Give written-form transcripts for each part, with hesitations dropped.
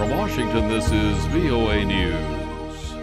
From Washington, this is VOA News.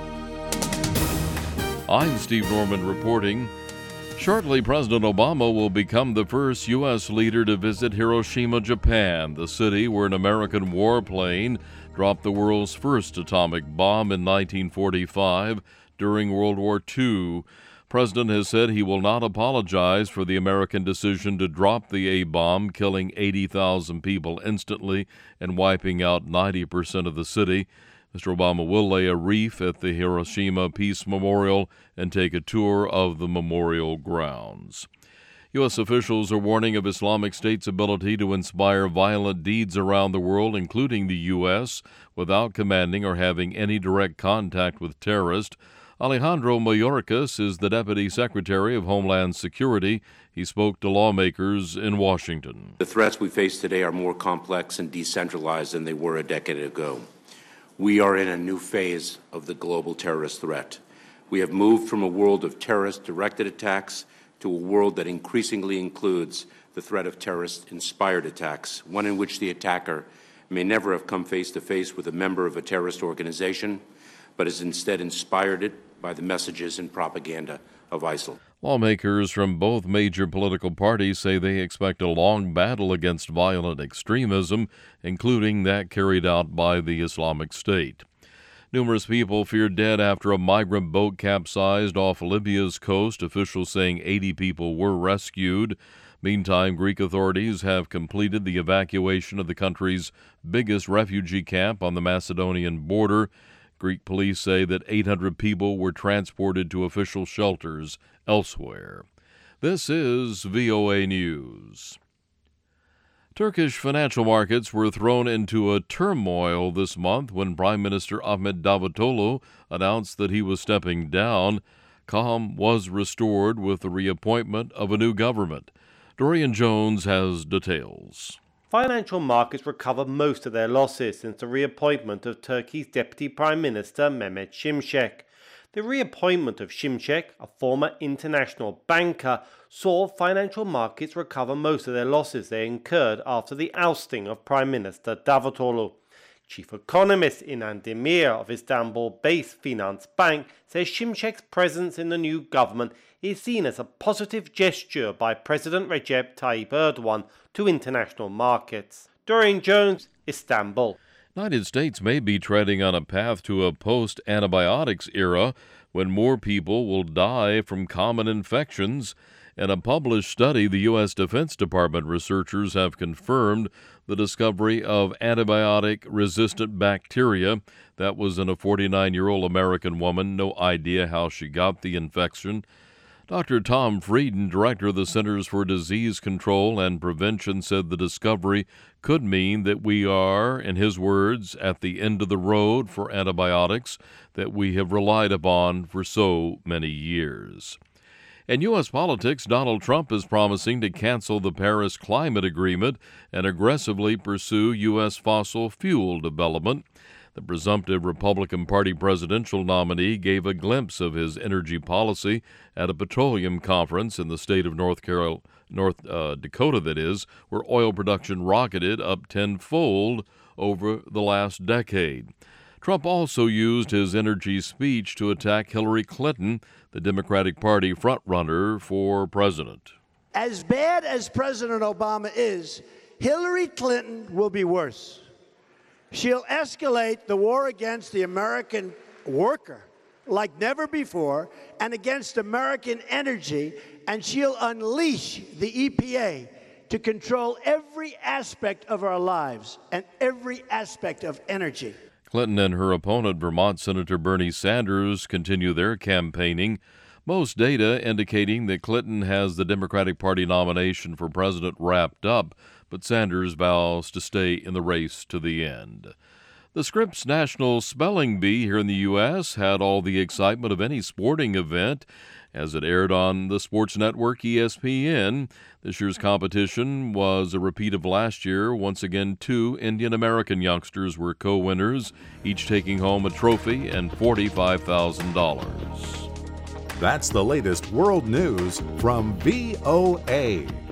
I'm Steve Norman reporting. Shortly, President Obama will become the first U.S. leader to visit Hiroshima, Japan, the city where an American warplane dropped the world's first atomic bomb in 1945 during World War II. President has said he will not apologize for the American decision to drop the A-bomb, killing 80,000 people instantly and wiping out 90% of the city. Mr. Obama will lay a wreath at the Hiroshima Peace Memorial and take a tour of the memorial grounds. U.S. officials are warning of Islamic State's ability to inspire violent deeds around the world, including the U.S., without commanding or having any direct contact with terrorists. Alejandro Mayorkas is the Deputy Secretary of Homeland Security. He spoke to lawmakers in Washington. The threats we face today are more complex and decentralized than they were a decade ago. We are in a new phase of the global terrorist threat. We have moved from a world of terrorist-directed attacks to a world that increasingly includes the threat of terrorist-inspired attacks, one in which the attacker may never have come face-to-face with a member of a terrorist organization, but has instead inspired it by the messages and propaganda of ISIL. Lawmakers from both major political parties say they expect a long battle against violent extremism, including that carried out by the Islamic State. Numerous people feared dead after a migrant boat capsized off Libya's coast, officials saying 80 people were rescued. Meantime, Greek authorities have completed the evacuation of the country's biggest refugee camp on the Macedonian border. Greek police say that 800 people were transported to official shelters elsewhere. This is VOA News. Turkish financial markets were thrown into a turmoil this month when Prime Minister Ahmet Davutoglu announced that he was stepping down. Calm was restored with the reappointment of a new government. Dorian Jones has details. Financial markets recovered most of their losses since the reappointment of Turkey's Deputy Prime Minister Mehmet Şimşek. The reappointment of Şimşek, a former international banker, saw financial markets recover most of their losses they incurred after the ousting of Prime Minister Davutoglu. Chief economist Inan Demir of Istanbul-based Finance Bank says Şimşek's presence in the new government is seen as a positive gesture by President Recep Tayyip Erdogan to international markets. Dorian Jones, Istanbul. United States may be treading on a path to a post-antibiotics era when more people will die from common infections. In a published study, the U.S. Defense Department researchers have confirmed the discovery of antibiotic-resistant bacteria that was in a 49-year-old American woman. No idea how she got the infection. Dr. Tom Frieden, director of the Centers for Disease Control and Prevention, said the discovery could mean that we are, in his words, at the end of the road for antibiotics that we have relied upon for so many years. In U.S. politics, Donald Trump is promising to cancel the Paris Climate Agreement and aggressively pursue U.S. fossil fuel development. The presumptive Republican Party presidential nominee gave a glimpse of his energy policy at a petroleum conference in the state of North Dakota, where oil production rocketed up tenfold over the last decade. Trump also used his energy speech to attack Hillary Clinton, the Democratic Party frontrunner for president. As bad as President Obama is, Hillary Clinton will be worse. She'll escalate the war against the American worker like never before and against American energy, and she'll unleash the EPA to control every aspect of our lives and every aspect of energy. Clinton and her opponent, Vermont Senator Bernie Sanders, continue their campaigning. Most data indicating that Clinton has the Democratic Party nomination for president wrapped up, but Sanders vows to stay in the race to the end. The Scripps National Spelling Bee here in the U.S. had all the excitement of any sporting event as it aired on the sports network ESPN. This year's competition was a repeat of last year. Once again, 2 Indian American youngsters were co-winners, each taking home a trophy and $45,000. That's the latest world news from VOA.